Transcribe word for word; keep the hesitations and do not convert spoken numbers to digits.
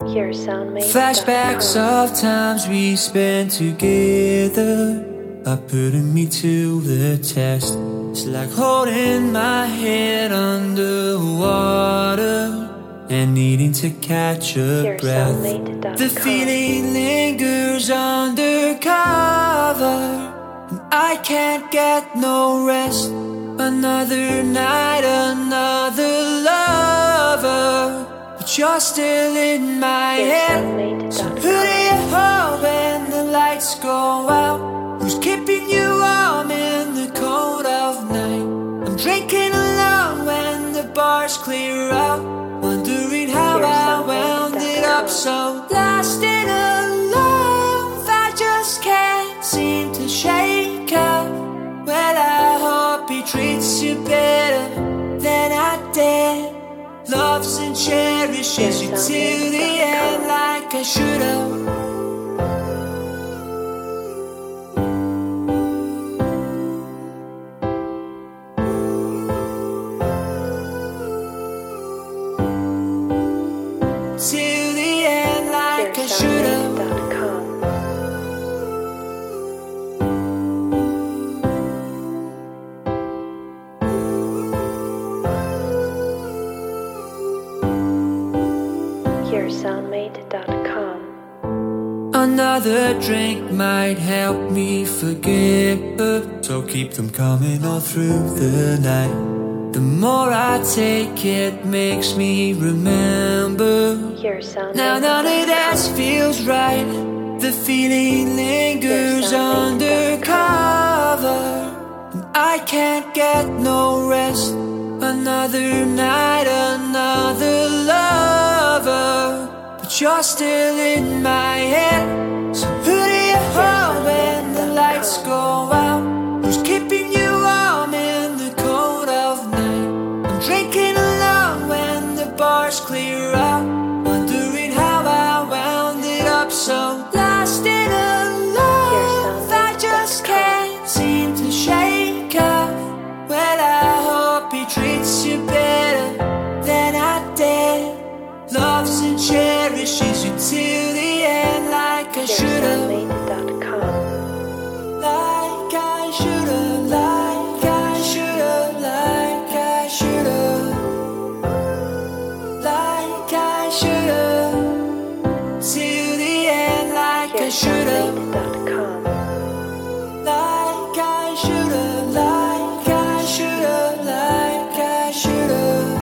Hear soundmate. Flashbacks of times we spent together are putting me to the test. It's like holding my head underwater and needing to catch a Hear breath. soundmate dot com. The feeling lingers undercover, and I can't get no rest. Another night, another lover, but you're still in my Hear head. soundmate So dot who com. do you hold when the lights go out? Who's keeping you warm in the cold of night? I'm drinking alone when the bars clear out, wondering how Hear I soundmate wound dot it up com. so lost in a love I just can't seem to shake up. Well, I hope he treats you better than I did. Loves and cherishes you till the end like I should've. Till the end like I Hear should've. soundmate dot com. Hear soundmate dot com. Another drink might help me forget her, so keep them coming all through the night. The more I take it makes me remember. Hear soundmate Now none of that dot com. feels right. The feeling lingers undercover, and I can't get no rest. Another night, another lover, but you're still in my head. So who do you hold when the lights go out? Who's keeping you warm in the cold of night? I'm drinking alone when the bars clear out, wondering how I wound it up so lost in a love I just can't seem to shake up. Well, I hope he treats you better than I did. Loves and cherishes you till the end like I Hear should've. soundmate dot com. Like I should've, like I should've, like I should've, like I should've, till the end like I Hear should've. soundmate